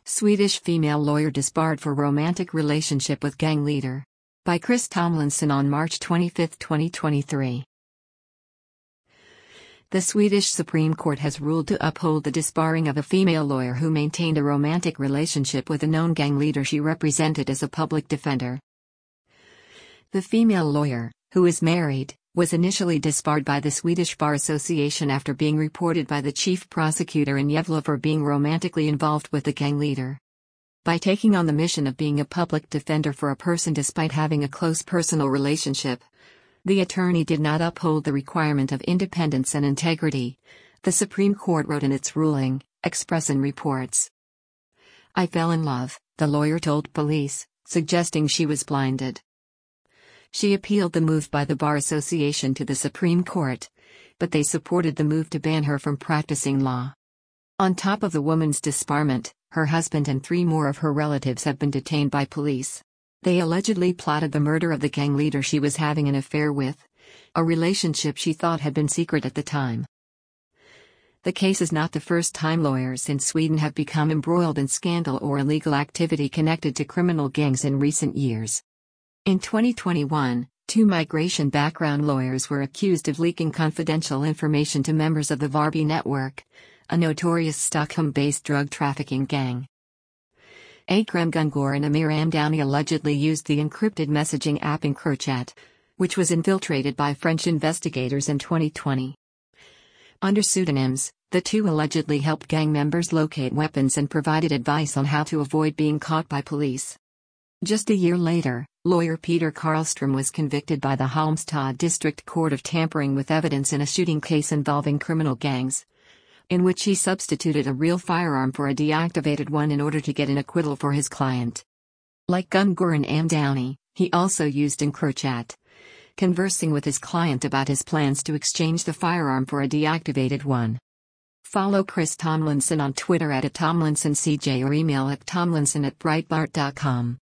Swedish female lawyer disbarred for romantic relationship with gang leader. By Chris Tomlinson on March 25, 2023. The Swedish Supreme Court has ruled to uphold the disbarring of a female lawyer who maintained a romantic relationship with a known gang leader she represented as a public defender. The female lawyer, who is married, was initially disbarred by the Swedish Bar Association after being reported by the chief prosecutor in Gävle for being romantically involved with the gang leader. By taking on the mission of being a public defender for a person despite having a close personal relationship, the attorney did not uphold the requirement of independence and integrity, the Supreme Court wrote in its ruling, Expressen reports. I fell in love, the lawyer told police, suggesting she was blinded. She appealed the move by the Bar Association to the Supreme Court, but they supported the move to ban her from practicing law. On top of the woman's disbarment, her husband and 3 more of her relatives have been detained by police. They allegedly plotted the murder of the gang leader she was having an affair with, a relationship she thought had been secret at the time. The case is not the first time lawyers in Sweden have become embroiled in scandal or illegal activity connected to criminal gangs in recent years. In 2021, 2 migration background lawyers were accused of leaking confidential information to members of the Varby network, a notorious Stockholm-based drug trafficking gang. Akram Gungur and Amir Amdouni allegedly used the encrypted messaging app EncroChat, which was infiltrated by French investigators in 2020. Under pseudonyms, the 2 allegedly helped gang members locate weapons and provided advice on how to avoid being caught by police. Just a year later, lawyer Peter Karlstrom was convicted by the Halmstad District Court of tampering with evidence in a shooting case involving criminal gangs, in which he substituted a real firearm for a deactivated one in order to get an acquittal for his client. Like Gungur and Amdouni, he also used EncroChat, conversing with his client about his plans to exchange the firearm for a deactivated one. Follow Chris Tomlinson on Twitter @TomlinsonCJ or email at tomlinson@breitbart.com.